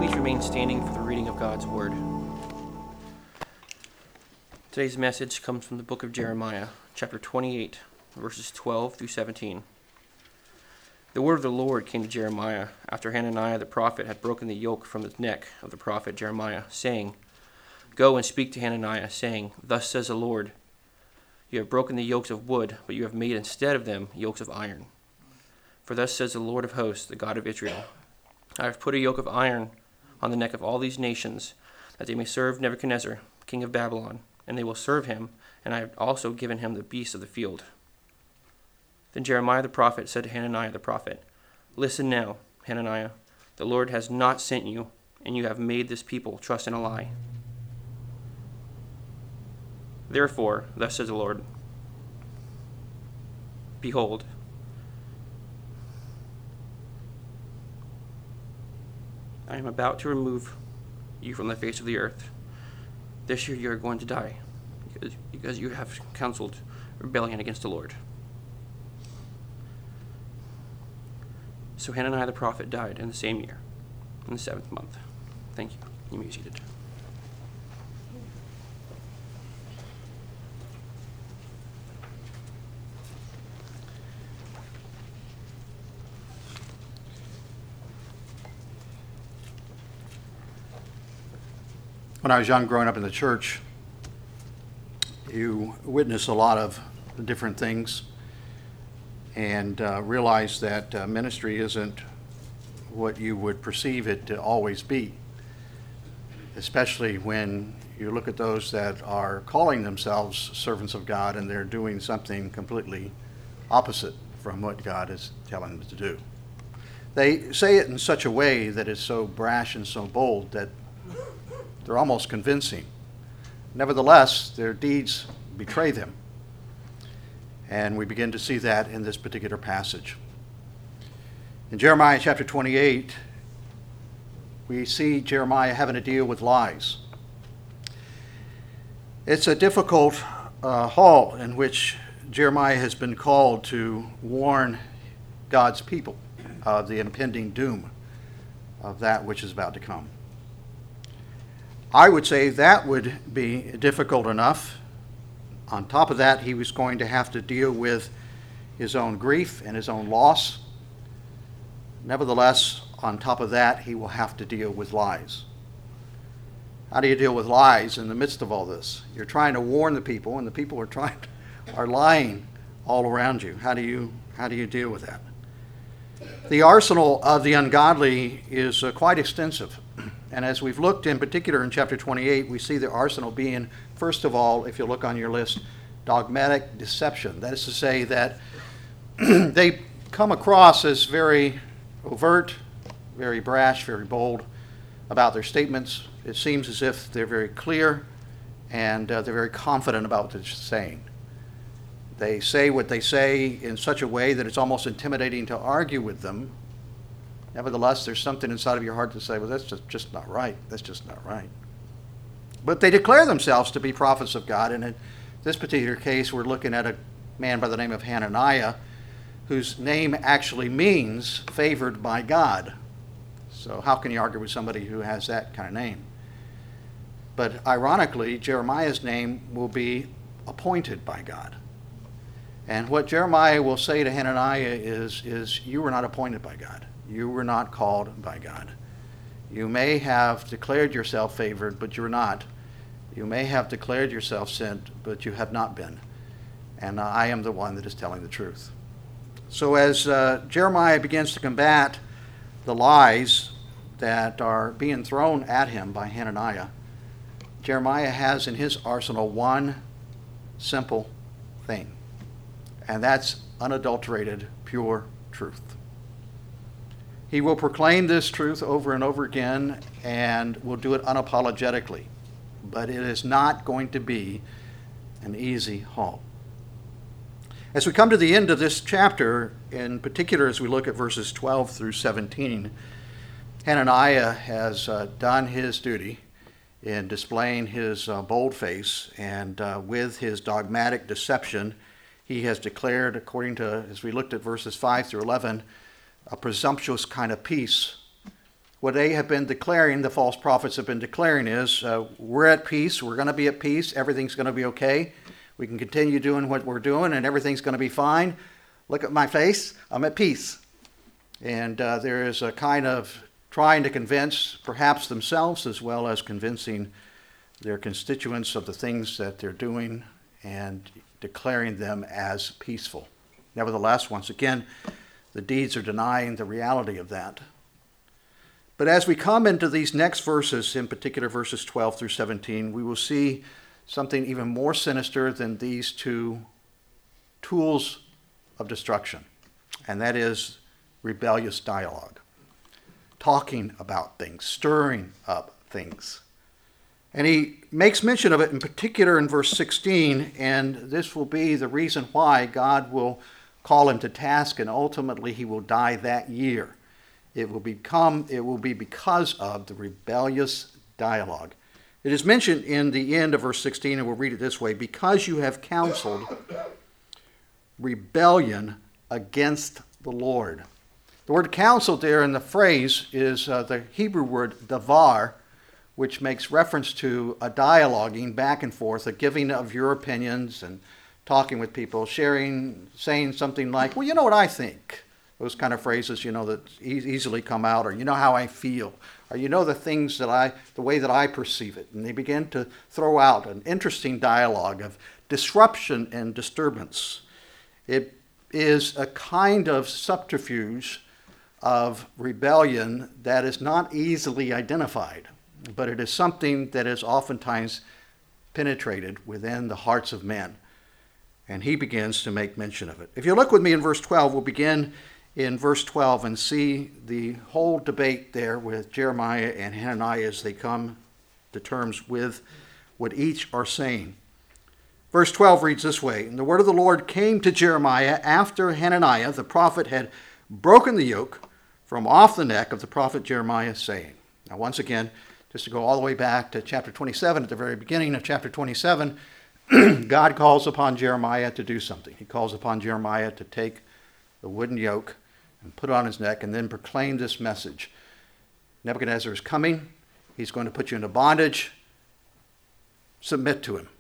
Please remain standing for the reading of God's Word. Today's message comes from the book of Jeremiah, chapter 28, verses 12 through 17. The word of the Lord came to Jeremiah after Hananiah the prophet had broken the yoke from the neck of the prophet Jeremiah, saying, "Go and speak to Hananiah, saying, Thus says the Lord, you have broken the yokes of wood, but you have made instead of them yokes of iron. For thus says the Lord of hosts, the God of Israel, I have put a yoke of iron on the neck of all these nations, that they may serve Nebuchadnezzar, king of Babylon, and they will serve him, and I have also given him the beasts of the field." Then Jeremiah the prophet said to Hananiah the prophet, "Listen now, Hananiah, the Lord has not sent you, and you have made this people trust in a lie. Therefore, thus says the Lord, behold, I am about to remove you from the face of the earth. This year you are going to die, because you have counseled rebellion against the Lord." So Hananiah the prophet died in the same year, in the 7th month. Thank you. You may be seated. When I was young, growing up in the church, you witness a lot of different things and realize that ministry isn't what you would perceive it to always be, especially when you look at those that are calling themselves servants of God and they're doing something completely opposite from what God is telling them to do. They say it in such a way that is so brash and so bold that they're almost convincing. Nevertheless, their deeds betray them. And we begin to see that in this particular passage. In Jeremiah chapter 28, we see Jeremiah having to deal with lies. It's a difficult hall in which Jeremiah has been called to warn God's people of the impending doom of that which is about to come. I would say that would be difficult enough. On top of that, he was going to have to deal with his own grief and his own loss. Nevertheless, on top of that, he will have to deal with lies. How do you deal with lies in the midst of all this? You're trying to warn the people, and the people are lying all around you. How do you deal with that? The arsenal of the ungodly is quite extensive. And as we've looked in particular in chapter 28, we see the arsenal being, first of all, if you look on your list, dogmatic deception. That is to say that they come across as very overt, very brash, very bold about their statements. It seems as if they're very clear and they're very confident about what they're saying. They say what they say in such a way that it's almost intimidating to argue with them. Nevertheless, there's something inside of your heart to say, well, that's just not right. That's just not right. But they declare themselves to be prophets of God, and in this particular case, we're looking at a man by the name of Hananiah, whose name actually means favored by God. So how can you argue with somebody who has that kind of name? But ironically, Jeremiah's name will be appointed by God. And what Jeremiah will say to Hananiah is you were not appointed by God. You were not called by God. You may have declared yourself favored, but you're not. You may have declared yourself sent, but you have not been. And I am the one that is telling the truth. So as Jeremiah begins to combat the lies that are being thrown at him by Hananiah, Jeremiah has in his arsenal one simple thing, and that's unadulterated, pure truth. He will proclaim this truth over and over again and will do it unapologetically. But it is not going to be an easy haul. As we come to the end of this chapter, in particular as we look at verses 12 through 17, Hananiah has done his duty in displaying his bold face, and with his dogmatic deception, he has declared, according to, as we looked at verses 5 through 11, a presumptuous kind of peace, what they have been declaring, the false prophets have been declaring is, we're at peace, we're going to be at peace, everything's going to be okay. We can continue doing what we're doing and everything's going to be fine. Look at my face, I'm at peace. And there is a kind of trying to convince perhaps themselves as well as convincing their constituents of the things that they're doing and declaring them as peaceful. Nevertheless, once again, the deeds are denying the reality of that. But as we come into these next verses, in particular verses 12 through 17, we will see something even more sinister than these two tools of destruction, and that is rebellious dialogue. Talking about things, stirring up things. And he makes mention of it in particular in verse 16, and this will be the reason why God will call him to task, and ultimately he will die that year. It will be because of the rebellious dialogue. It is mentioned in the end of verse 16, and we'll read it this way: because you have counseled rebellion against the Lord. The word counsel there in the phrase is the Hebrew word davar, which makes reference to a dialoguing back and forth, a giving of your opinions and talking with people, sharing, saying something like, well, you know what I think. Those kind of phrases, that easily come out, or you know how I feel, or you know the way that I perceive it. And they begin to throw out an interesting dialogue of disruption and disturbance. It is a kind of subterfuge of rebellion that is not easily identified, but it is something that is oftentimes penetrated within the hearts of men. And he begins to make mention of it. If you look with me in verse 12, we'll begin in verse 12 and see the whole debate there with Jeremiah and Hananiah as they come to terms with what each are saying. Verse 12 reads this way: and the word of the Lord came to Jeremiah after Hananiah the prophet had broken the yoke from off the neck of the prophet Jeremiah, saying. Now once again, just to go all the way back to chapter 27, at the very beginning of chapter 27, God calls upon Jeremiah to do something. He calls upon Jeremiah to take the wooden yoke and put it on his neck and then proclaim this message. Nebuchadnezzar is coming. He's going to put you into bondage. Submit to him.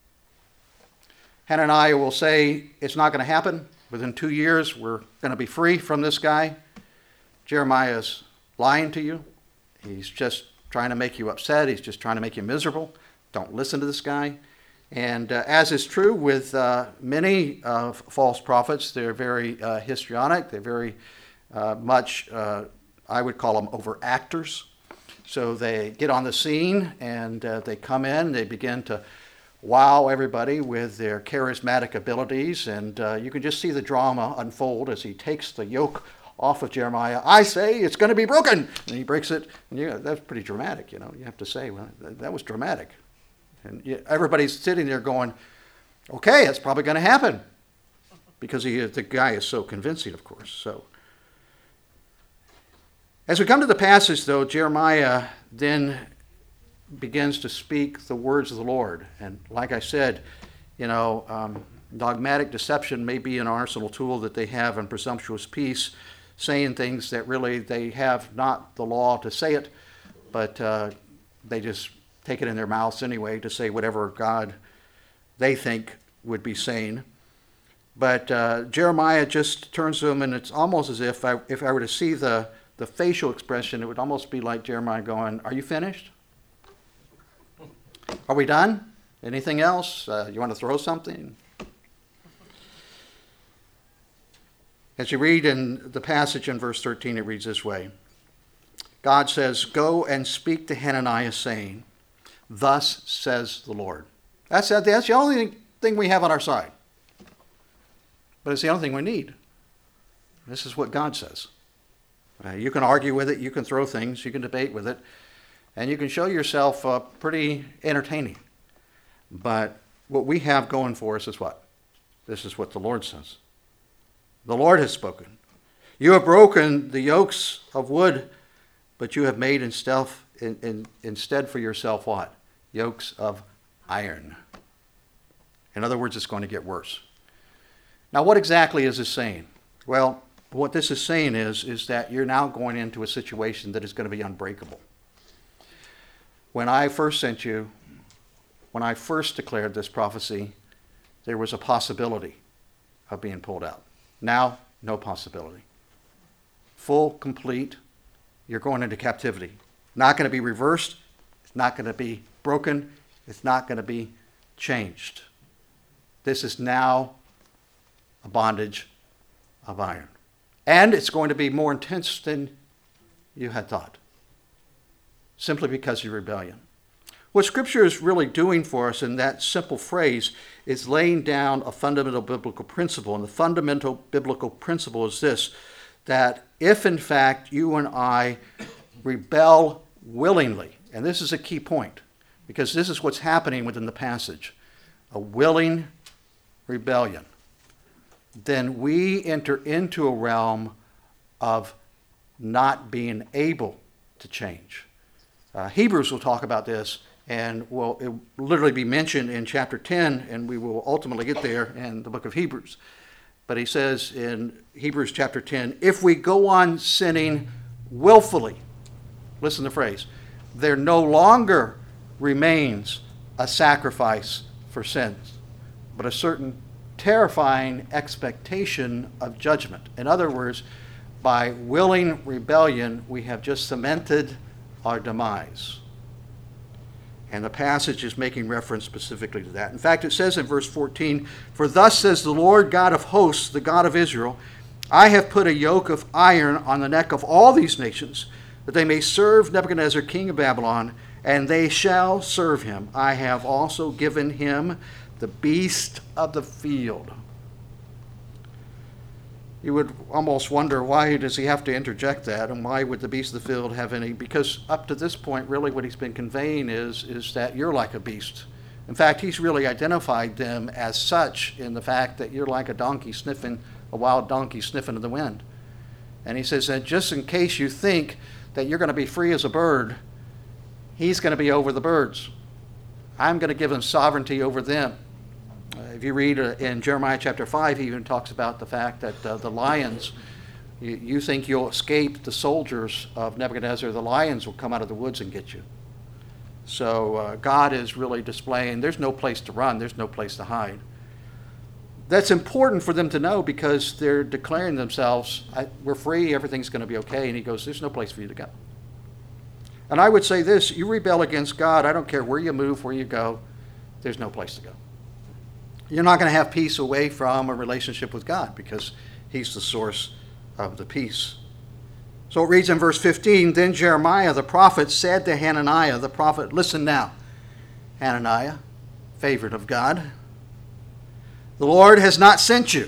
Hananiah will say, it's not going to happen. Within 2 years, we're going to be free from this guy. Jeremiah is lying to you. He's just trying to make you upset. He's just trying to make you miserable. Don't listen to this guy. And as is true with many false prophets, they're very histrionic. They're very much, I would call them overactors. So they get on the scene and they come in. They begin to wow everybody with their charismatic abilities. And you can just see the drama unfold as he takes the yoke off of Jeremiah. I say it's going to be broken. And he breaks it. And that's pretty dramatic, You have to say, well, that was dramatic. And everybody's sitting there going, okay, it's probably going to happen. Because the guy is so convincing, of course. So, as we come to the passage, though, Jeremiah then begins to speak the words of the Lord. And like I said, dogmatic deception may be an arsenal tool that they have in presumptuous peace, saying things that really they have not the law to say it, but they just take it in their mouths anyway to say whatever God they think would be sane. But Jeremiah just turns to him, and it's almost as if I were to see the facial expression, it would almost be like Jeremiah going, are you finished? Are we done? Anything else? You want to throw something? As you read in the passage in verse 13, it reads this way. God says, go and speak to Hananiah, saying, thus says the Lord. That's the only thing we have on our side. But it's the only thing we need. This is what God says. You can argue with it, you can throw things, you can debate with it, and you can show yourself pretty entertaining. But what we have going for us is what? This is what the Lord says. The Lord has spoken. You have broken the yokes of wood, but you have made instead for yourself what? Yokes of iron. In other words, it's going to get worse. Now, what exactly is this saying? Well, But what this is saying is that you're now going into a situation that is going to be unbreakable. When I first declared this prophecy, there was a possibility of being pulled out. Now, no possibility. Full, complete, you're going into captivity. Not going to be reversed. It's not going to be broken. It's not going to be changed. This is now a bondage of iron. And it's going to be more intense than you had thought, simply because of your rebellion. What Scripture is really doing for us in that simple phrase is laying down a fundamental biblical principle. And the fundamental biblical principle is this, that if in fact you and I rebel willingly, and this is a key point, because this is what's happening within the passage, a willing rebellion, then we enter into a realm of not being able to change. Hebrews will talk about this, and it will literally be mentioned in chapter 10, and we will ultimately get there in the book of Hebrews. But he says in Hebrews chapter 10, if we go on sinning willfully, listen to the phrase, there no longer remains a sacrifice for sins, but a certain terrifying expectation of judgment. In other words, by willing rebellion, we have just cemented our demise. And the passage is making reference specifically to that. In fact, it says in verse 14, for thus says the Lord God of hosts, the God of Israel, I have put a yoke of iron on the neck of all these nations, that they may serve Nebuchadnezzar, king of Babylon, and they shall serve him. I have also given him the beast of the field. You would almost wonder, why does he have to interject that, and why would the beast of the field have any? Because up to this point, really what he's been conveying is that you're like a beast. In fact, he's really identified them as such in the fact that you're like a wild donkey sniffing in the wind. And he says that just in case you think that you're going to be free as a bird, he's going to be over the birds. I'm going to give him sovereignty over them. If you read in Jeremiah chapter 5, he even talks about the fact that the lions, you think you'll escape the soldiers of Nebuchadnezzar, the lions will come out of the woods and get you. So God is really displaying there's no place to run, there's no place to hide. That's important for them to know because they're declaring themselves, we're free, everything's going to be okay. And he goes, there's no place for you to go. And I would say this, you rebel against God, I don't care where you move, where you go, there's no place to go. You're not going to have peace away from a relationship with God because he's the source of the peace. So it reads in verse 15, then Jeremiah the prophet said to Hananiah the prophet, listen now, Hananiah, favorite of God, the Lord has not sent you.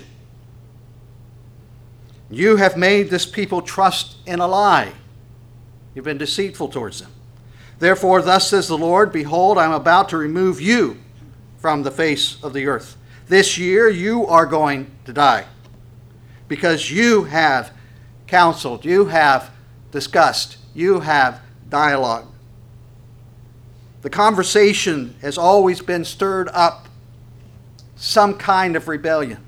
You have made this people trust in a lie. You've been deceitful towards them. Therefore, thus says the Lord, behold, I am about to remove you from the face of the earth. This year you are going to die because you have counseled, you have discussed, you have dialogued. The conversation has always been stirred up, some kind of rebellion.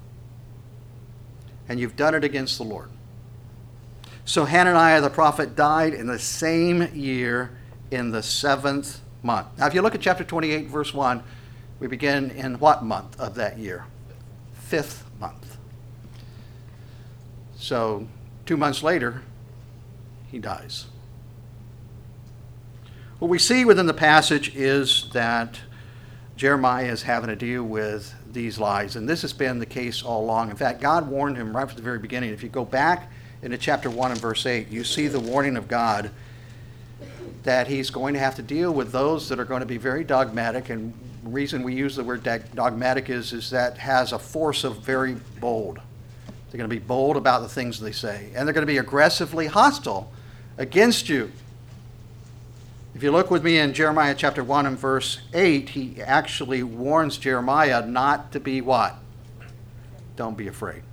And you've done it against the Lord. So Hananiah the prophet died in the same year in the 7th month. Now if you look at chapter 28, verse 1, we begin in what month of that year? 5th month. So 2 months later, he dies. What we see within the passage is that Jeremiah is having to deal with these lies, and this has been the case all along. In fact, God warned him right from the very beginning. If you go back into chapter 1 and verse 8, you see the warning of God that he's going to have to deal with those that are going to be very dogmatic, and the reason we use the word dogmatic is that has a force of very bold. They're going to be bold about the things they say, and they're going to be aggressively hostile against you. If you look with me in Jeremiah chapter 1 and verse 8, he actually warns Jeremiah not to be what? Don't be afraid.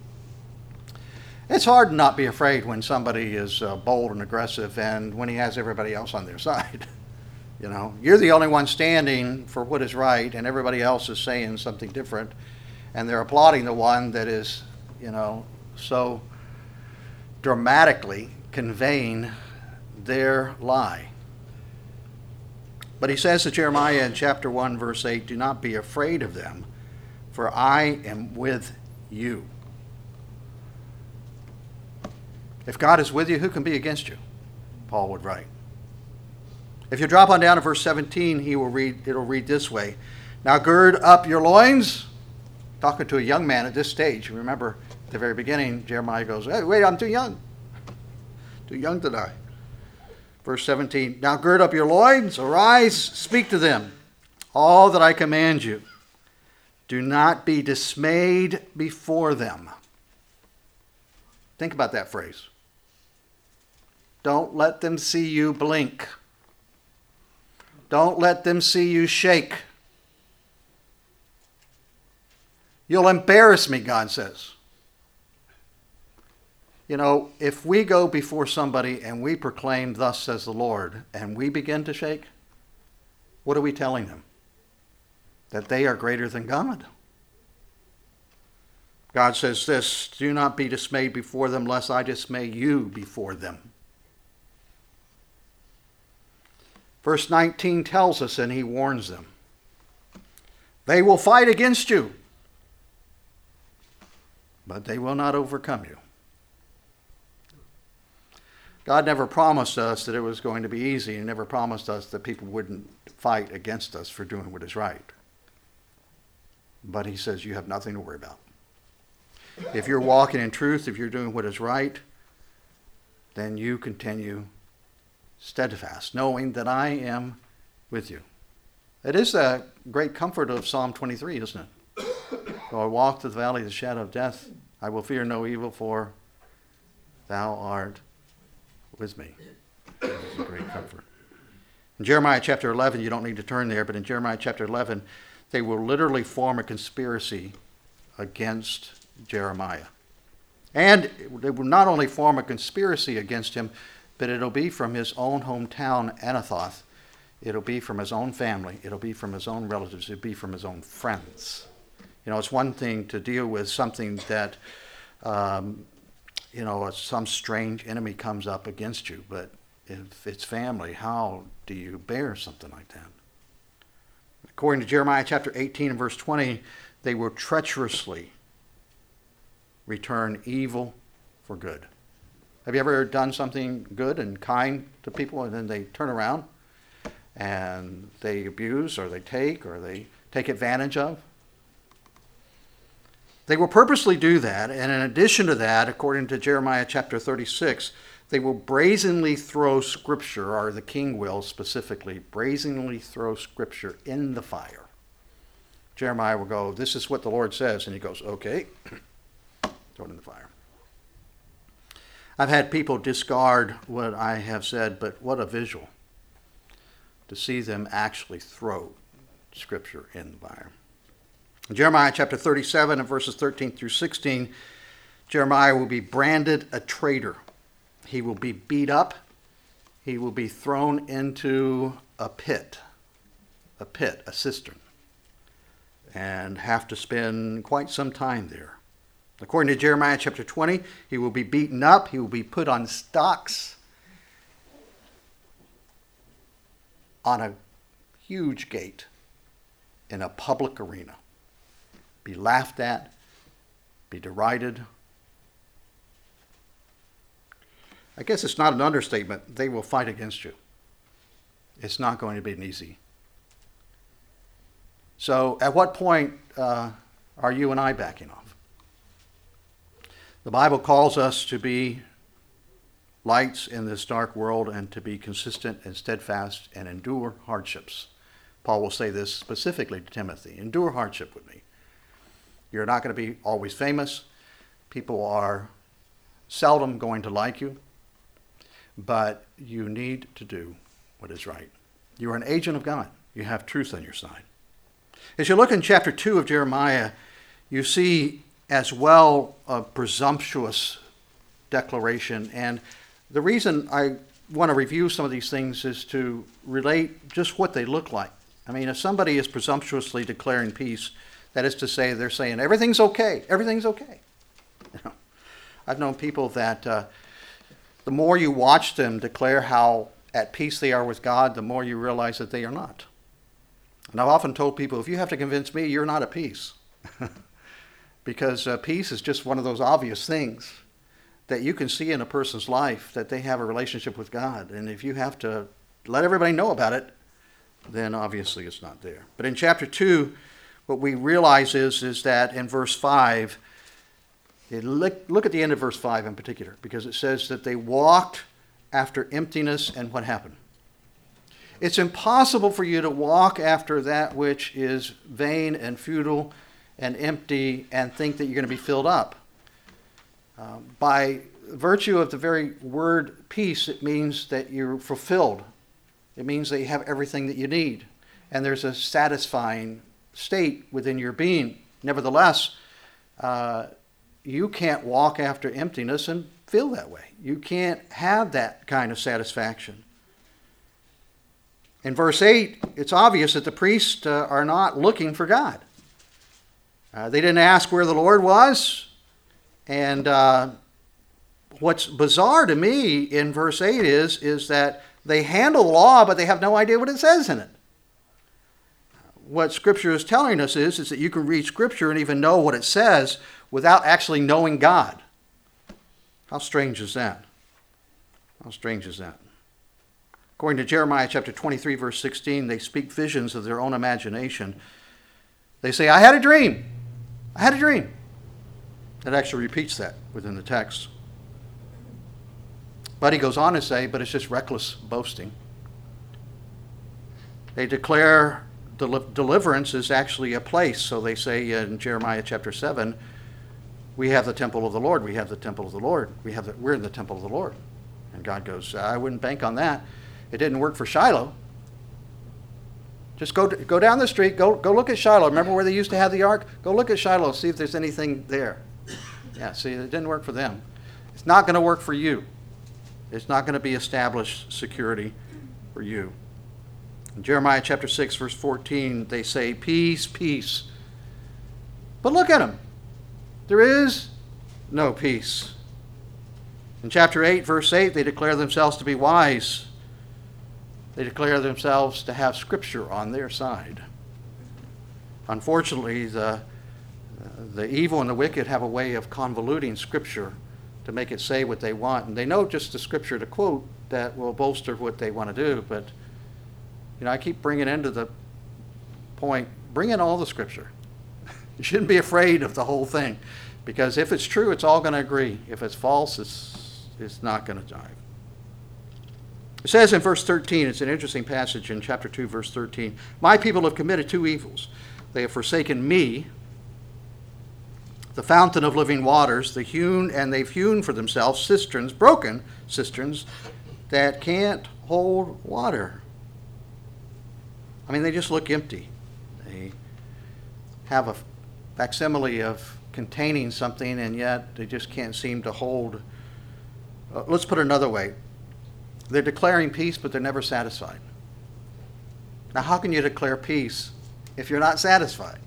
It's hard to not be afraid when somebody is bold and aggressive and when he has everybody else on their side. You know, you're the only one standing for what is right and everybody else is saying something different, and they're applauding the one that is, so dramatically conveying their lie. But he says to Jeremiah in chapter 1, verse 8, do not be afraid of them, for I am with you. If God is with you, who can be against you? Paul would write. If you drop on down to verse 17, it'll read this way. Now gird up your loins. Talking to a young man at this stage. Remember, at the very beginning, Jeremiah goes, hey, wait, I'm too young. Too young to die. Verse 17, now gird up your loins, arise, speak to them, all that I command you. Do not be dismayed before them. Think about that phrase. Don't let them see you blink. Don't let them see you shake. You'll embarrass me, God says. You know, if we go before somebody and we proclaim, thus says the Lord, and we begin to shake, what are we telling them? That they are greater than God. God says this, do not be dismayed before them, lest I dismay you before them. Verse 19 tells us, and he warns them, they will fight against you, but they will not overcome you. God never promised us that it was going to be easy. He never promised us that people wouldn't fight against us for doing what is right. But he says you have nothing to worry about. If you're walking in truth, if you're doing what is right, then you continue steadfast, knowing that I am with you. It is a great comfort of Psalm 23, isn't it? Though I walk through the valley of the shadow of death, I will fear no evil, for thou art with me. This is a great comfort. In Jeremiah chapter 11, you don't need to turn there, but in Jeremiah chapter 11, they will literally form a conspiracy against Jeremiah. And they will not only form a conspiracy against him, but it'll be from his own hometown, Anathoth. It'll be from his own family. It'll be from his own relatives. It'll be from his own friends. You know, it's one thing to deal with something that, some strange enemy comes up against you, but if it's family, how do you bear something like that? According to Jeremiah chapter 18 and verse 20, they will treacherously return evil for good. Have you ever done something good and kind to people and then they turn around and they abuse or they take advantage of? They will purposely do that, and in addition to that, according to Jeremiah chapter 36, they will brazenly throw Scripture, or the king will specifically, brazenly throw Scripture in the fire. Jeremiah will go, this is what the Lord says, and he goes, okay, throw it in the fire. I've had people discard what I have said, but what a visual to see them actually throw Scripture in the fire. In Jeremiah chapter 37 and verses 13 through 16, Jeremiah will be branded a traitor. He will be beat up. He will be thrown into a pit, a cistern, and have to spend quite some time there. According to Jeremiah chapter 20, he will be beaten up. He will be put on stocks on a huge gate in a public arena. Be laughed at, be derided. I guess it's not an understatement. They will fight against you. It's not going to be easy. So at what point are you and I backing off? The Bible calls us to be lights in this dark world and to be consistent and steadfast and endure hardships. Paul will say this specifically to Timothy. Endure hardship with me. You're not going to be always famous. People are seldom going to like you. But you need to do what is right. You are an agent of God. You have truth on your side. As you look in chapter 2 of Jeremiah, you see as well a presumptuous declaration. And the reason I want to review some of these things is to relate just what they look like. I mean, if somebody is presumptuously declaring peace, that is to say, they're saying, everything's okay, everything's okay. You know, I've known people that the more you watch them declare how at peace they are with God, the more you realize that they are not. And I've often told people, if you have to convince me, you're not at peace. Because peace is just one of those obvious things that you can see in a person's life, that they have a relationship with God. And if you have to let everybody know about it, then obviously it's not there. But in chapter 2, what we realize is that in verse 5, look at the end of verse 5 in particular, because it says that they walked after emptiness, and what happened? It's impossible for you to walk after that which is vain and futile and empty and think that you're going to be filled up. By virtue of the very word peace, it means that you're fulfilled. It means that you have everything that you need. And there's a satisfying state within your being. Nevertheless, you can't walk after emptiness and feel that way. You can't have that kind of satisfaction. In verse 8, it's obvious that the priests are not looking for God. They didn't ask where the Lord was. And what's bizarre to me in verse 8 is that they handle the law, but they have no idea what it says in it. What Scripture is telling us is that you can read Scripture and even know what it says without actually knowing God. How strange is that? How strange is that? According to Jeremiah chapter 23, verse 16, they speak visions of their own imagination. They say, I had a dream. I had a dream. It actually repeats that within the text. But he goes on to say, but it's just reckless boasting. They declare deliverance is actually a place. So they say in Jeremiah chapter 7, we have the temple of the Lord. We have the temple of the Lord. We're in the temple of the Lord. And God goes, I wouldn't bank on that. It didn't work for Shiloh. Just go down the street. Go look at Shiloh. Remember where they used to have the ark? Go look at Shiloh. See if there's anything there. Yeah, see, it didn't work for them. It's not going to work for you. It's not going to be established security for you. In Jeremiah chapter 6, verse 14, they say, peace, peace. But look at them. There is no peace. In chapter 8, verse 8, they declare themselves to be wise. They declare themselves to have Scripture on their side. Unfortunately, the evil and the wicked have a way of convoluting Scripture to make it say what they want. And they know just the Scripture to quote that will bolster what they want to do. But, I keep bringing into the point, bring in all the Scripture. You shouldn't be afraid of the whole thing. Because if it's true, it's all going to agree. If it's false, it's not going to jive. It says in verse 13, it's an interesting passage in chapter 2, verse 13, my people have committed two evils. They have forsaken me, the fountain of living waters, they've hewn for themselves cisterns, broken cisterns, that can't hold water. I mean, they just look empty. They have a facsimile of containing something, and yet they just can't seem to hold. Let's put it another way. They're declaring peace, but they're never satisfied. Now, how can you declare peace if you're not satisfied?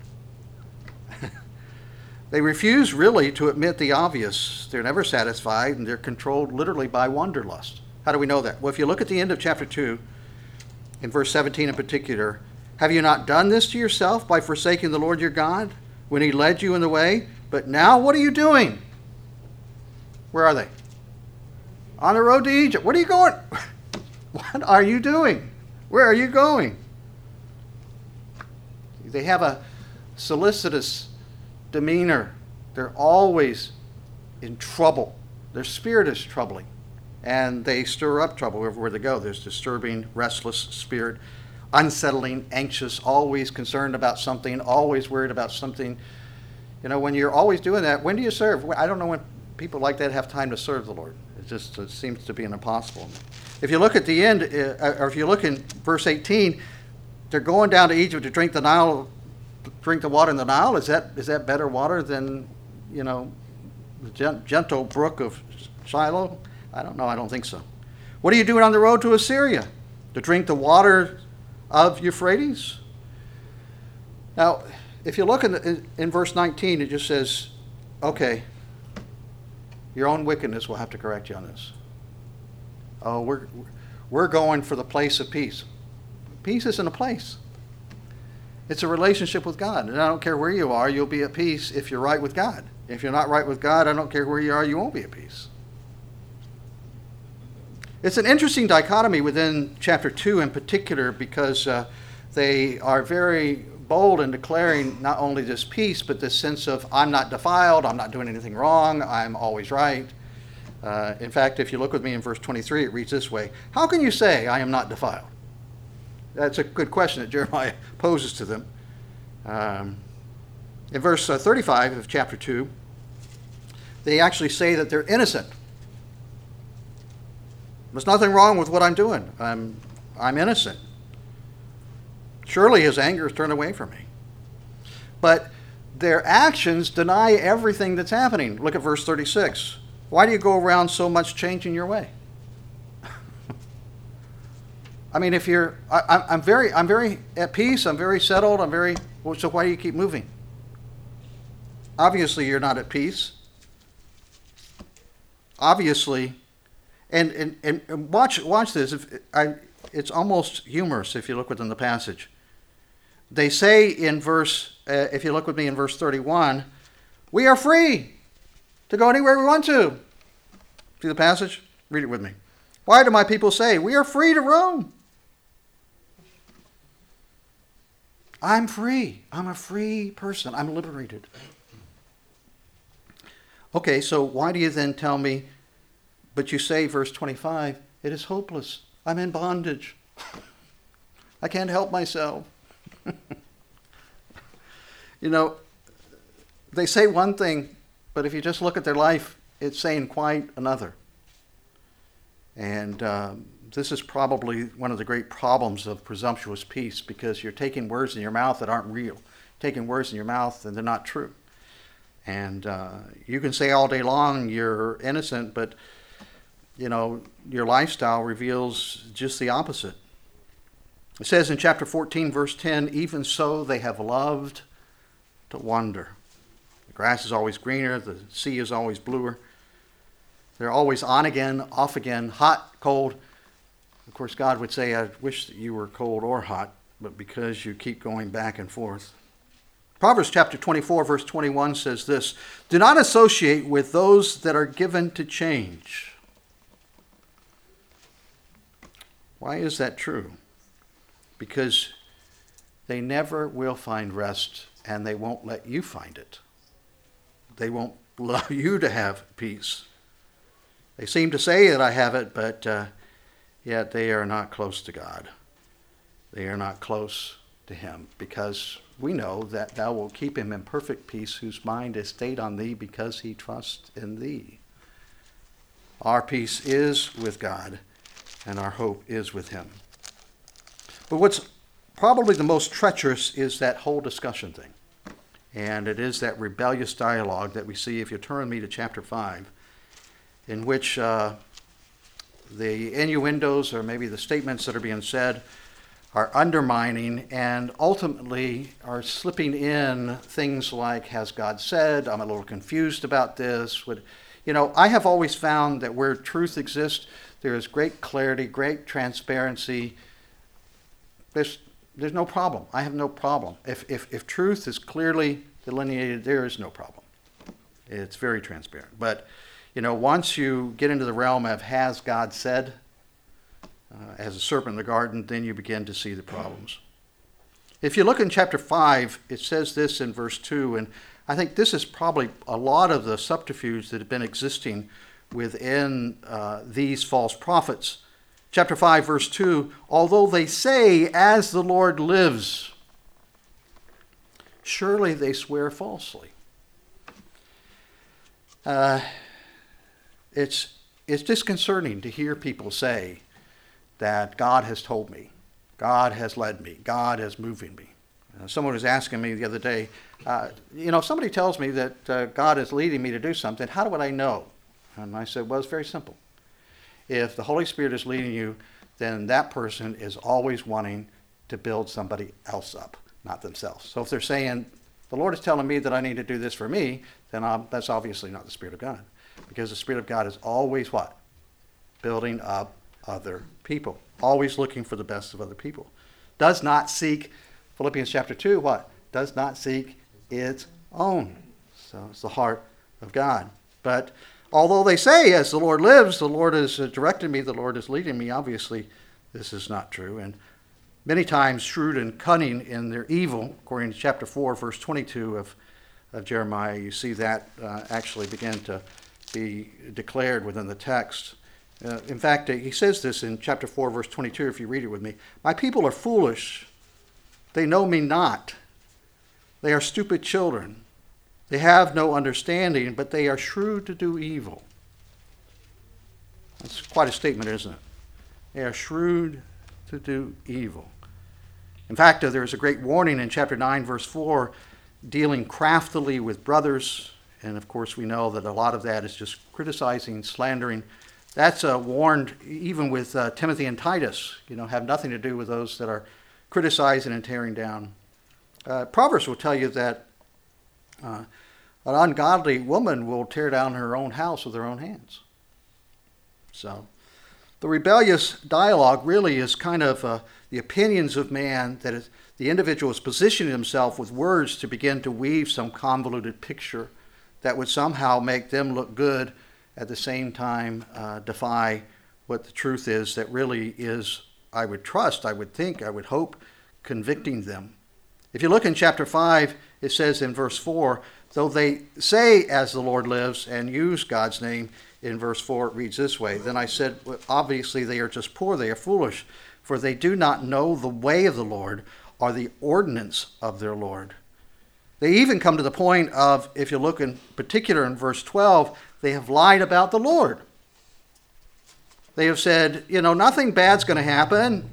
They refuse really to admit the obvious. They're never satisfied, and they're controlled literally by wanderlust. How do we know that? Well, if you look at the end of chapter 2, in verse 17 in particular, have you not done this to yourself by forsaking the Lord your God when he led you in the way? But now what are you doing? Where are they? On the road to Egypt. What are you going? What are you doing? Where are you going? They have a solicitous demeanor. They're always in trouble. Their spirit is troubling. And they stir up trouble everywhere they go. There's disturbing, restless spirit, unsettling, anxious, always concerned about something, always worried about something. When you're always doing that, when do you serve? I don't know when people like that have time to serve the Lord. It seems to be an impossible. If you look at the end, or if you look in verse 18, they're going down to Egypt to drink the water in the Nile. Is that better water than, the gentle brook of Shiloh? I don't know. I don't think so. What are you doing on the road to Assyria? To drink the water of Euphrates? Now, if you look in verse 19, it just says, okay, your own wickedness will have to correct you on this. Oh, we're going for the place of peace. Peace isn't a place. It's a relationship with God. And I don't care where you are, you'll be at peace if you're right with God. If you're not right with God, I don't care where you are, you won't be at peace. It's an interesting dichotomy within chapter 2 in particular, because they are very bold in declaring not only this peace, but this sense of, I'm not defiled, I'm not doing anything wrong, I'm always right. In fact, if you look with me in verse 23, it reads this way: how can you say, I am not defiled? That's a good question that Jeremiah poses to them. In verse 35 of chapter 2, they actually say that they're innocent. There's nothing wrong with what I'm doing. I'm innocent. Surely his anger is turned away from me. But their actions deny everything that's happening. Look at verse 36. Why do you go around so much changing your way? I mean, if you're, I'm very at peace, I'm very settled, so why do you keep moving? Obviously you're not at peace. Obviously, and watch this. It's almost humorous if you look within the passage. They say in if you look with me in verse 31, we are free to go anywhere we want to. See the passage? Read it with me. Why do my people say, we are free to roam? I'm free. I'm a free person. I'm liberated. Okay, so why do you then tell me, but you say, verse 25, it is hopeless. I'm in bondage. I can't help myself. You know, they say one thing, but if you just look at their life, it's saying quite another. And this is probably one of the great problems of presumptuous peace, because you're taking words in your mouth that aren't real, taking words in your mouth and they're not true. And you can say all day long you're innocent, but you know, your lifestyle reveals just the opposite. It says in chapter 14, verse 10, even so they have loved to wander. The grass is always greener, the sea is always bluer. They're always on again, off again, hot, cold. Of course, God would say, I wish that you were cold or hot, but because you keep going back and forth. Proverbs chapter 24, verse 21 says this: do not associate with those that are given to change. Why is that true? Because they never will find rest, and they won't let you find it. They won't allow you to have peace. They seem to say that I have it, but yet they are not close to God. They are not close to him, because we know that thou wilt keep him in perfect peace, whose mind is stayed on thee, because he trusts in thee. Our peace is with God, and our hope is with him. But what's probably the most treacherous is that whole discussion thing. And it is that rebellious dialogue that we see, if you turn me to chapter 5, in which the innuendos, or maybe the statements that are being said, are undermining and ultimately are slipping in things like, has God said? I'm a little confused about this. I have always found that where truth exists, there is great clarity, great transparency. There's no problem. I have no problem. If truth is clearly delineated, there is no problem. It's very transparent. But, once you get into the realm of has God said, as a serpent in the garden, then you begin to see the problems. If you look in chapter 5, it says this in verse 2, and I think this is probably a lot of the subterfuge that have been existing within these false prophets. Chapter 5, verse 2, although they say, as the Lord lives, surely they swear falsely. It's disconcerting to hear people say that God has told me, God has led me, God is moving me. Someone was asking me the other day, if somebody tells me that God is leading me to do something, how would I know? And I said, well, it's very simple. If the Holy Spirit is leading you, then that person is always wanting to build somebody else up, not themselves. So if they're saying, the Lord is telling me that I need to do this for me, then that's obviously not the Spirit of God. Because the Spirit of God is always what? Building up other people. Always looking for the best of other people. Does not seek, Philippians chapter 2, what? Does not seek its own. So it's the heart of God. But although they say, as the Lord lives, the Lord has directed me, the Lord is leading me, obviously this is not true. And many times shrewd and cunning in their evil, according to chapter 4, verse 22 of Jeremiah, you see that actually begin to be declared within the text. In fact, he says this in chapter 4, verse 22, if you read it with me. My people are foolish. They know me not. They are stupid children. They have no understanding, but they are shrewd to do evil. That's quite a statement, isn't it? They are shrewd to do evil. In fact, there's a great warning in chapter 9, verse 4, dealing craftily with brothers. And of course, we know that a lot of that is just criticizing, slandering. That's warned even with Timothy and Titus, have nothing to do with those that are criticizing and tearing down. Proverbs will tell you that an ungodly woman will tear down her own house with her own hands. So the rebellious dialogue really is kind of the opinions of man that is, the individual is positioning himself with words to begin to weave some convoluted picture that would somehow make them look good, at the same time defy what the truth is that really is, I would trust, I would think, I would hope, convicting them. If you look in chapter 5, it says in verse 4, though they say as the Lord lives and use God's name, in verse 4 it reads this way. Then I said, well, obviously they are just poor, they are foolish, for they do not know the way of the Lord or the ordinance of their Lord. They even come to the point of, if you look in particular in verse 12, they have lied about the Lord. They have said, nothing bad's going to happen.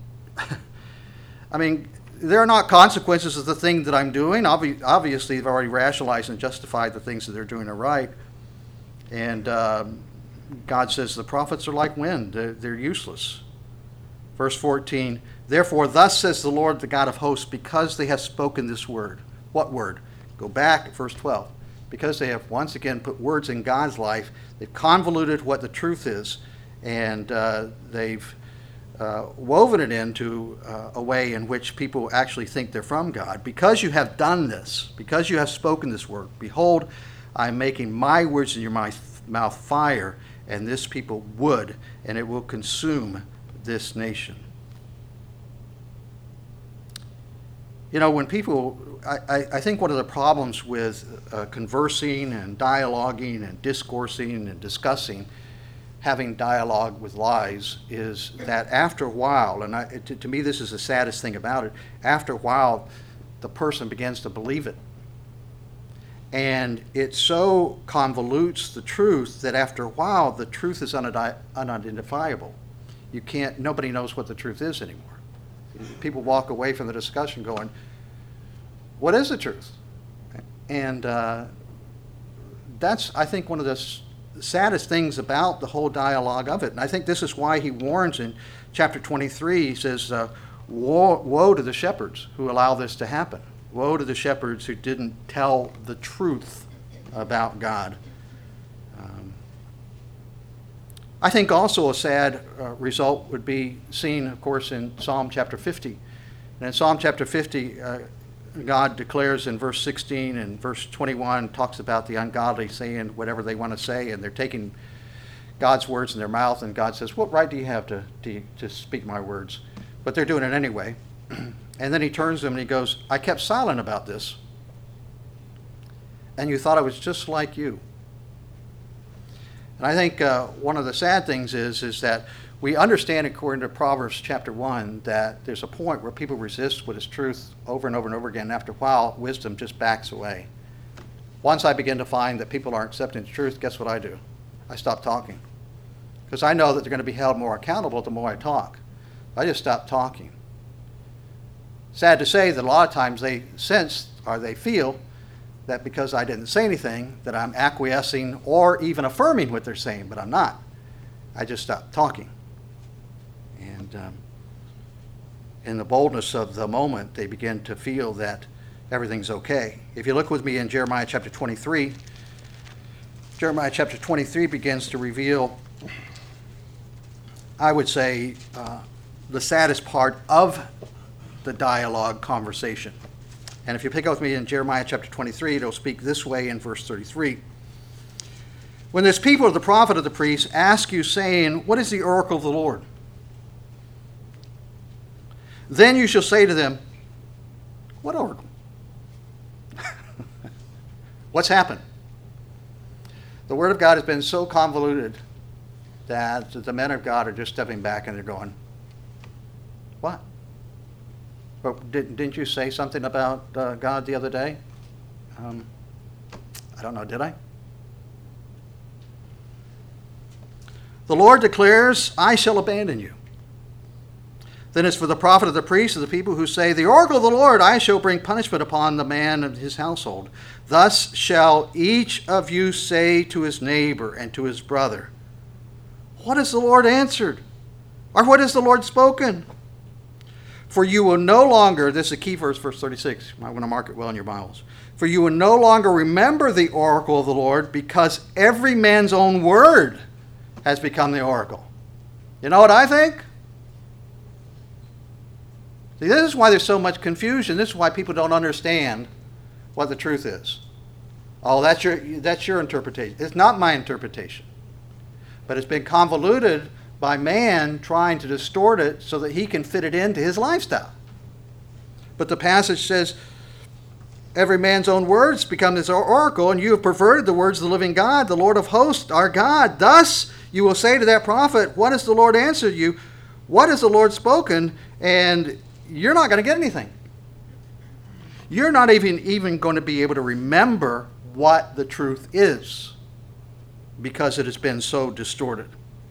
I mean, there are not consequences of the thing that I'm doing. Obviously, they've already rationalized and justified the things that they're doing are right. And God says the prophets are like wind. They're useless. Verse 14, therefore, thus says the Lord, the God of hosts, because they have spoken this word. What word? Go back at verse 12. Because they have once again put words in God's life, they've convoluted what the truth is, and they've woven it into a way in which people actually think they're from God. Because you have done this, because you have spoken this word, behold, I'm making my words in your mouth fire, and this people wood, and it will consume this nation. When people, I think one of the problems with conversing and dialoguing and discoursing and discussing, having dialogue with lies, is that after a while, and to me this is the saddest thing about it, after a while the person begins to believe it. And it so convolutes the truth that after a while the truth is unidentifiable. Nobody knows what the truth is anymore. People walk away from the discussion going, what is the truth? And that's, I think, one of the saddest things about the whole dialogue of it. And I think this is why he warns in chapter 23, he says, woe to the shepherds who allow this to happen. Woe to the shepherds who didn't tell the truth about God. I think also a sad result would be seen, of course, in Psalm chapter 50. And in Psalm chapter 50, God declares in verse 16 and verse 21, talks about the ungodly saying whatever they want to say, and they're taking God's words in their mouth, and God says, what right do you have to speak my words? But they're doing it anyway. And then he turns to them and he goes, I kept silent about this, and you thought I was just like you. And I think one of the sad things is that we understand, according to Proverbs chapter 1, that there's a point where people resist what is truth over and over and over again. After a while, wisdom just backs away. Once I begin to find that people aren't accepting the truth, guess what I do? I stop talking. Because I know that they're going to be held more accountable the more I talk. I just stop talking. Sad to say that a lot of times they sense or they feel that because I didn't say anything, that I'm acquiescing or even affirming what they're saying, but I'm not. I just stop talking. And in the boldness of the moment, they begin to feel that everything's okay. If you look with me in Jeremiah chapter 23, Jeremiah chapter 23 begins to reveal I would say, the saddest part of the dialogue conversation. And if you pick up with me in Jeremiah chapter 23, it'll speak this way in verse 33. When this people of the prophet of the priest ask you, saying, what is the oracle of the Lord? Then you shall say to them, what oracle? What's happened? The word of God has been so convoluted that the men of God are just stepping back and they're going, what? But didn't you say something about God the other day? I don't know, did I? The Lord declares, I shall abandon you. Then as for the prophet of the priest of the people who say, the oracle of the Lord, I shall bring punishment upon the man of his household. Thus shall each of you say to his neighbor and to his brother, what has the Lord answered? Or what has the Lord spoken? For you will no longer, this is a key verse, verse 36. I want to mark it well in your Bibles. For you will no longer remember the oracle of the Lord, because every man's own word has become the oracle. You know what I think? See, this is why there's so much confusion. This is why people don't understand what the truth is. Oh, that's your interpretation. It's not my interpretation. But it's been convoluted by man trying to distort it so that he can fit it into his lifestyle. But the passage says, every man's own words become his oracle, and you have perverted the words of the living God, the Lord of hosts, our God. Thus you will say to that prophet, what has the Lord answered you? What has the Lord spoken? And you're not going to get anything. You're not even going to be able to remember what the truth is, because it has been so distorted.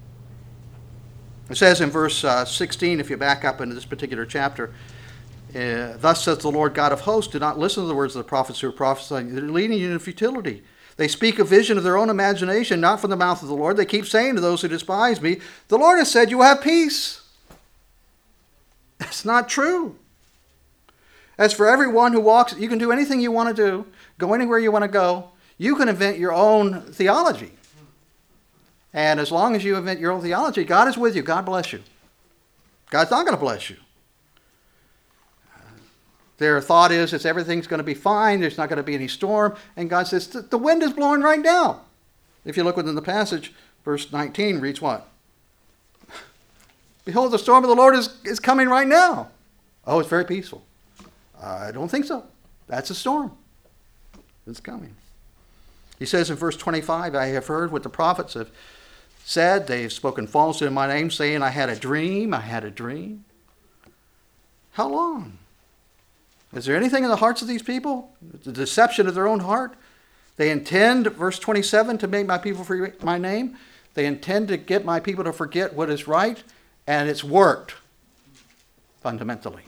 It says in verse 16, if you back up into this particular chapter, thus says the Lord God of hosts, do not listen to the words of the prophets who are prophesying. They're leading you into futility. They speak a vision of their own imagination, not from the mouth of the Lord. They keep saying to those who despise me, the Lord has said you will have peace. That's not true. As for everyone who walks, you can do anything you want to do, go anywhere you want to go. You can invent your own theology. And as long as you invent your own theology, God is with you. God bless you. God's not going to bless you. Their thought is that everything's going to be fine. There's not going to be any storm. And God says, the wind is blowing right now. If you look within the passage, verse 19 reads what? Behold, the storm of the Lord is coming right now. Oh, it's very peaceful. I don't think so. That's a storm. It's coming. He says in verse 25, I have heard what the prophets have said. They have spoken falsely in my name, saying, I had a dream. I had a dream. How long? Is there anything in the hearts of these people? The deception of their own heart? They intend, verse 27, to make my people forget my name. They intend to get my people to forget what is right. And it's worked, fundamentally.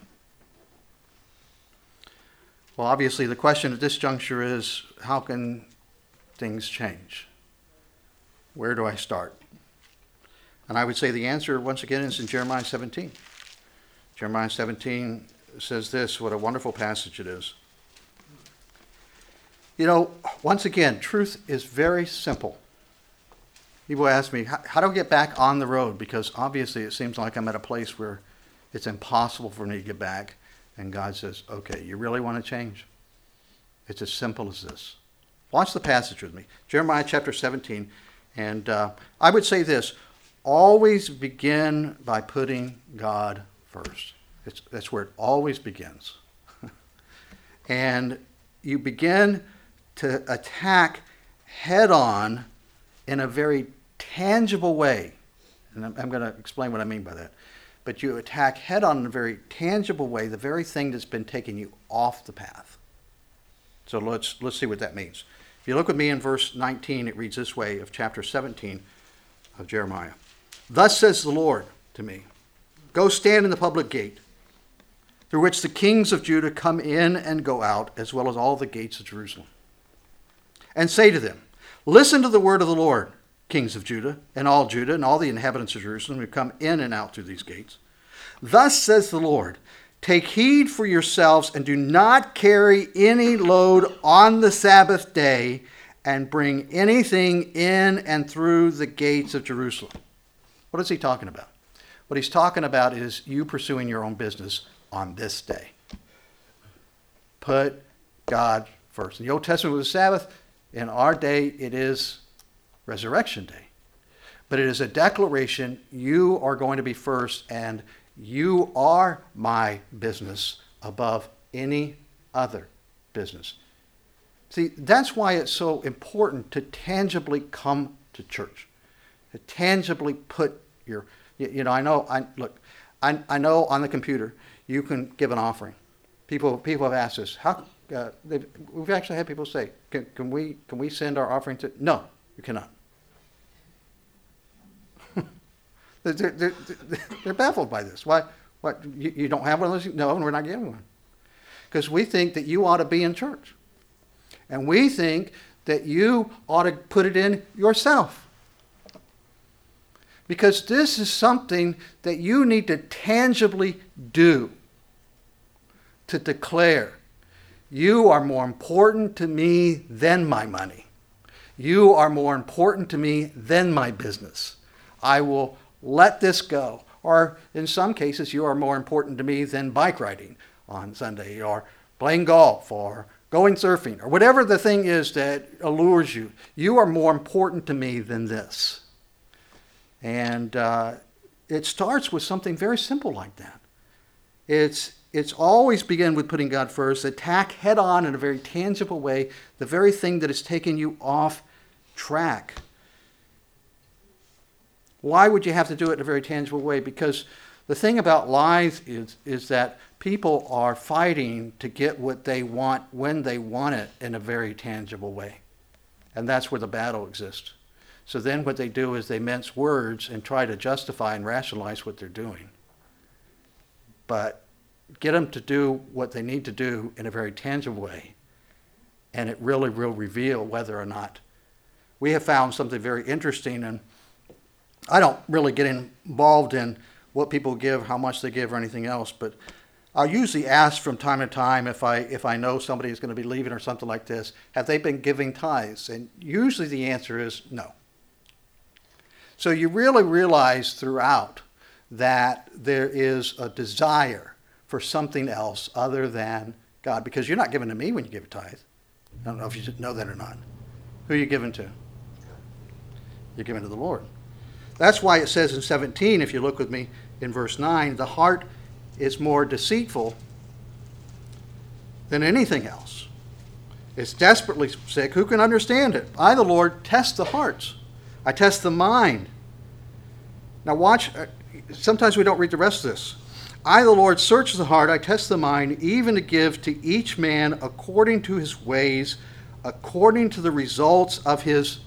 Well, obviously, the question at this juncture is, how can things change? Where do I start? And I would say the answer, once again, is in Jeremiah 17. Jeremiah 17 says this, what a wonderful passage it is. You know, once again, truth is very simple. People ask me, how do I get back on the road? Because obviously it seems like I'm at a place where it's impossible for me to get back. And God says, okay, you really want to change? It's as simple as this. Watch the passage with me. Jeremiah chapter 17. And I would say this, always begin by putting God first. That's where it always begins. And you begin to attack head on in a very tangible way. And I'm going to explain what I mean by that. But you attack head on in a very tangible way the very thing that's been taking you off the path. So let's see what that means. If you look with me in verse 19, it reads this way of chapter 17 of Jeremiah. Thus says the Lord to me, go stand in the public gate, through which the kings of Judah come in and go out, as well as all the gates of Jerusalem. And say to them, listen to the word of the Lord, kings of Judah, and all the inhabitants of Jerusalem who come in and out through these gates. Thus says the Lord, take heed for yourselves and do not carry any load on the Sabbath day and bring anything in and through the gates of Jerusalem. What is he talking about? What he's talking about is you pursuing your own business on this day. Put God first. In the Old Testament, it was Sabbath. In our day, it is Resurrection Day. But it is a declaration, you are going to be first, and you are my business above any other business. See, that's why it's so important to tangibly come to church, to tangibly put your, I know on the computer you can give an offering. People have asked us, we've actually had people say, can we send our offering to? No, you cannot. They're baffled by this. Why? What? You don't have one of those? No, we're not giving one. Because we think that you ought to be in church. And we think that you ought to put it in yourself. Because this is something that you need to tangibly do. To declare, you are more important to me than my money. You are more important to me than my business. I will let this go. Or in some cases, you are more important to me than bike riding on Sunday, or playing golf, or going surfing, or whatever the thing is that allures you. You are more important to me than this. And it starts with something very simple like that. It's always begin with putting God first. Attack head on in a very tangible way the very thing that is taking you off track. Why would you have to do it in a very tangible way? Because the thing about lies is that people are fighting to get what they want when they want it in a very tangible way. And that's where the battle exists. So then what they do is they mince words and try to justify and rationalize what they're doing. But get them to do what they need to do in a very tangible way, and it really will reveal whether or not. We have found something very interesting, and I don't really get involved in what people give, how much they give, or anything else, but I'll usually ask from time to time if I know somebody is going to be leaving or something like this, have they been giving tithes? And usually the answer is no. So you really realize throughout that there is a desire for something else other than God, because you're not giving to me when you give a tithe. I don't know if you know that or not. Who are you giving to? You're giving to the Lord. That's why it says in 17, if you look with me in verse 9, the heart is more deceitful than anything else. It's desperately sick. Who can understand it? I, the Lord, test the hearts. I test the mind. Now watch, sometimes we don't read the rest of this. I, the Lord, search the heart. I test the mind, even to give to each man according to his ways, according to the results of his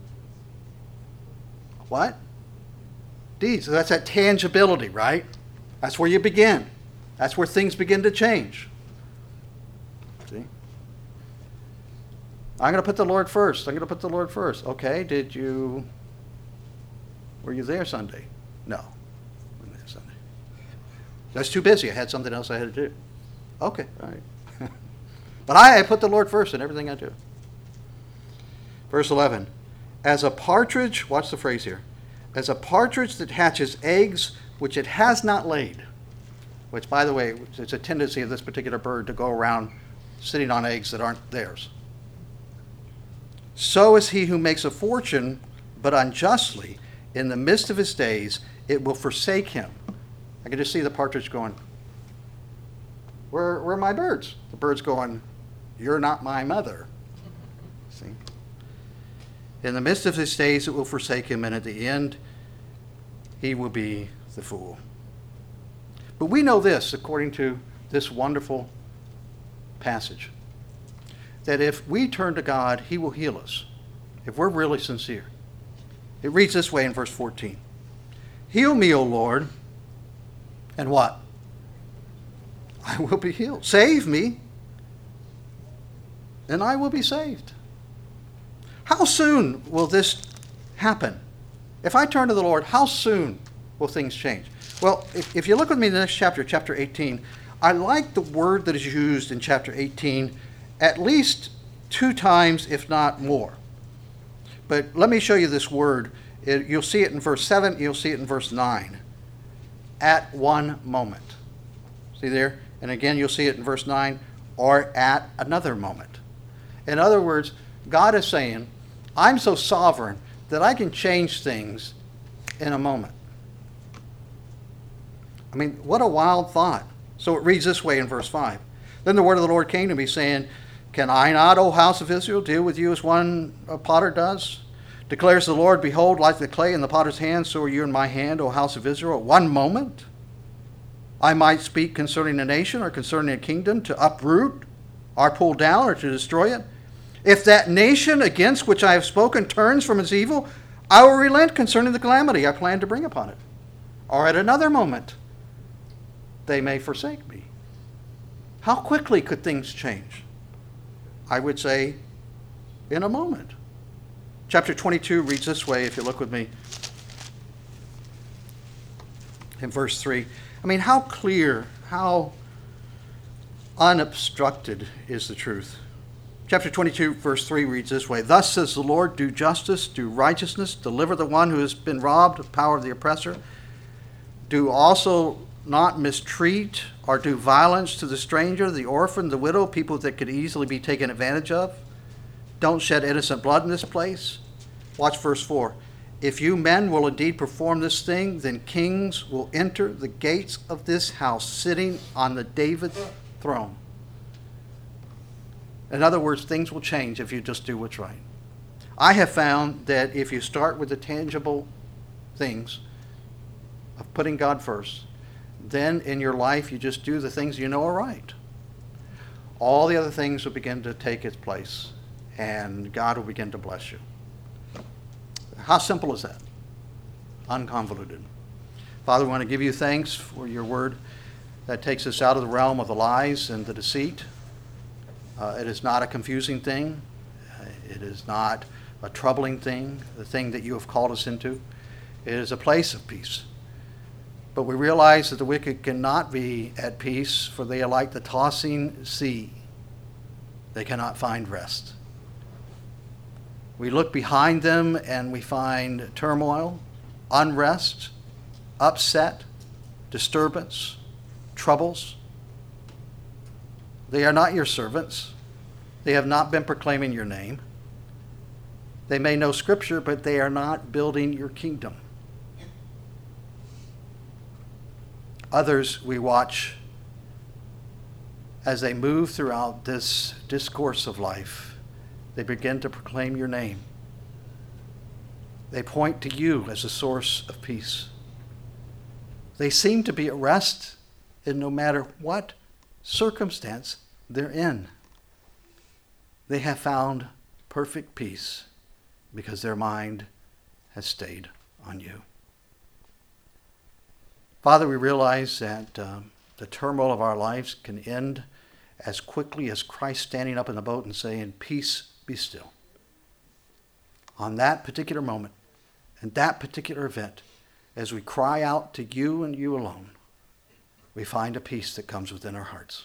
what? Deeds. So that's that tangibility, right? That's where you begin. That's where things begin to change. See? I'm going to put the Lord first. I'm going to put the Lord first. Okay, were you there Sunday? No. I wasn't there Sunday. I was too busy. I had something else I had to do. Okay, all right. But I put the Lord first in everything I do. Verse 11. As a partridge, watch the phrase here, as a partridge that hatches eggs which it has not laid, which, by the way, it's a tendency of this particular bird to go around sitting on eggs that aren't theirs. So is he who makes a fortune, but unjustly, in the midst of his days, it will forsake him. I can just see the partridge going, where are my birds? The bird's going, you're not my mother. See? In the midst of his days, it will forsake him, and at the end, he will be the fool. But we know this, according to this wonderful passage, that if we turn to God, he will heal us, if we're really sincere. It reads this way in verse 14. Heal me, O Lord, and what? I will be healed. Save me, and I will be saved. How soon will this happen? If I turn to the Lord, how soon will things change? Well, if you look with me in the next chapter, chapter 18, I like the word that is used in chapter 18 at least 2 times, if not more. But let me show you this word. You'll see it in verse 7, you'll see it in verse 9. at one moment. See there? And again, you'll see it in verse 9, or at another moment. In other words, God is saying, I'm so sovereign that I can change things in a moment. I mean, what a wild thought. So it reads this way in verse 5. Then the word of the Lord came to me, saying, Can I not, O house of Israel, deal with you as one a potter does? Declares the Lord, Behold, like the clay in the potter's hand, so are you in my hand, O house of Israel, at one moment. I might speak concerning a nation or concerning a kingdom to uproot or pull down or to destroy it. If that nation against which I have spoken turns from its evil, I will relent concerning the calamity I plan to bring upon it. Or at another moment, they may forsake me. How quickly could things change? I would say in a moment. Chapter 22 reads this way, if you look with me. In verse 3. I mean, how clear, how unobstructed is the truth. Chapter 22, verse 3 reads this way. Thus says the Lord, do justice, do righteousness, deliver the one who has been robbed of the power of the oppressor. Do also not mistreat or do violence to the stranger, the orphan, the widow, people that could easily be taken advantage of. Don't shed innocent blood in this place. Watch verse 4. If you men will indeed perform this thing, then kings will enter the gates of this house, sitting on the David throne. In other words, things will change if you just do what's right. I have found that if you start with the tangible things of putting God first, then in your life you just do the things you know are right. All the other things will begin to take its place, and God will begin to bless you. How simple is that? Unconvoluted. Father, we want to give you thanks for your word that takes us out of the realm of the lies and the deceit. It is not a confusing thing. It is not a troubling thing, the thing that you have called us into. It is a place of peace. But we realize that the wicked cannot be at peace, for they are like the tossing sea. They cannot find rest. We look behind them and we find turmoil, unrest, upset, disturbance, troubles. They are not your servants. They have not been proclaiming your name. They may know Scripture, but they are not building your kingdom. Others we watch as they move throughout this discourse of life. They begin to proclaim your name. They point to you as a source of peace. They seem to be at rest in no matter what circumstance they're in. They have found perfect peace because their mind has stayed on you. Father, we realize that the turmoil of our lives can end as quickly as Christ standing up in the boat and saying, "Peace, be still." On that particular moment and that particular event, as we cry out to you and you alone, we find a peace that comes within our hearts.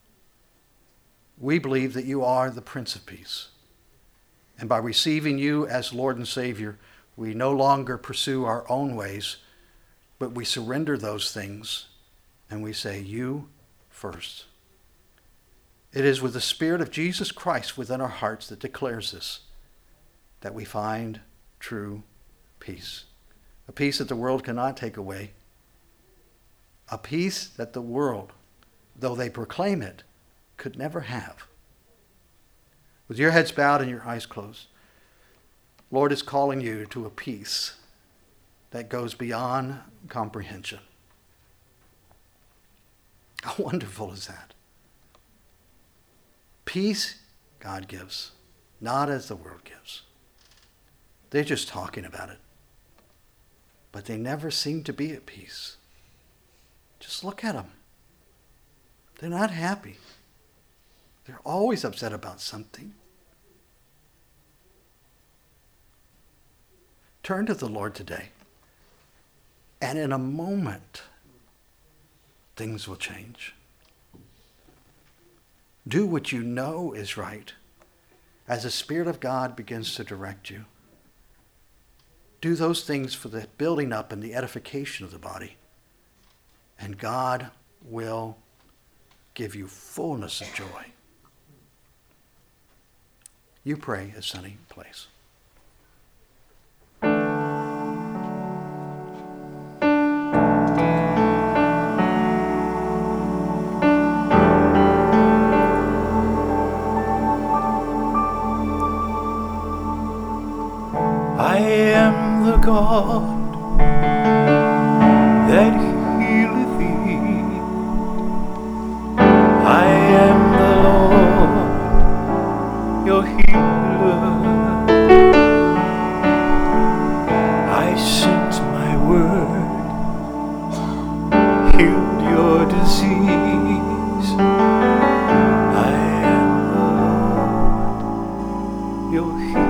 We believe that you are the Prince of Peace. And by receiving you as Lord and Savior, we no longer pursue our own ways, but we surrender those things and we say, you first. It is with the Spirit of Jesus Christ within our hearts that declares this, that we find true peace. A peace that the world cannot take away. A peace that the world, though they proclaim it, could never have. With your heads bowed and your eyes closed, Lord is calling you to a peace that goes beyond comprehension. How wonderful is that? Peace God gives, not as the world gives. They're just talking about it, but they never seem to be at peace. Just look at them. They're not happy. They're always upset about something. Turn to the Lord today, and in a moment, things will change. Do what you know is right as the Spirit of God begins to direct you. Do those things for the building up and the edification of the body. and God will give you fullness of joy. You pray as Sonny plays. I am the God that healeth thee. I am the Lord, your healer. I sent my word, healed your disease. I am the Lord, your healer.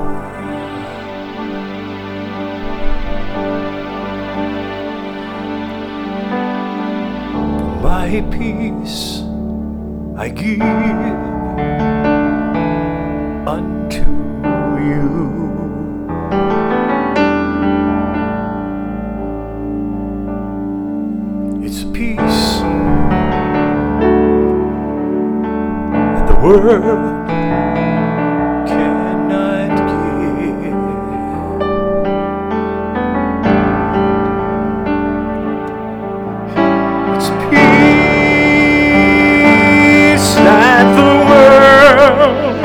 My peace I give unto you. It's peace that the world cannot give. It's peace that the world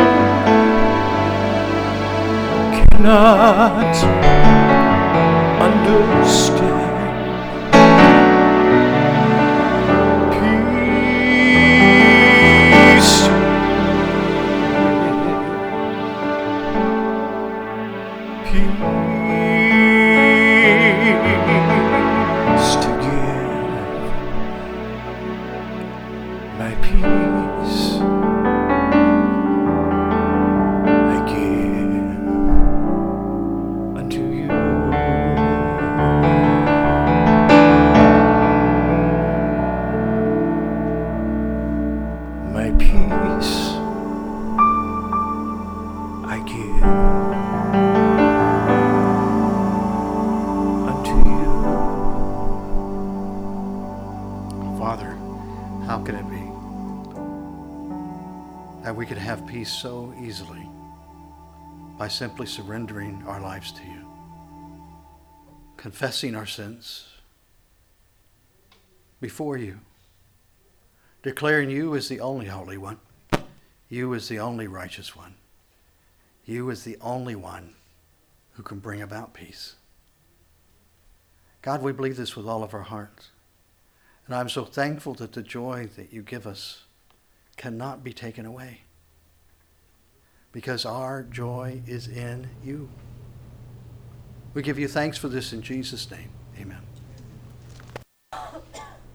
cannot understand. Peace to give. Peace to give. My peace I give unto you. My peace I give unto you. Father, how can it be that we could have peace so easily by simply surrendering our lives to you, confessing our sins before you, declaring you as the only holy one, you as the only righteous one, you as the only one who can bring about peace. God, we believe this with all of our hearts. And I'm so thankful that the joy that you give us cannot be taken away, because our joy is in you. We give you thanks for this in Jesus' name. Amen.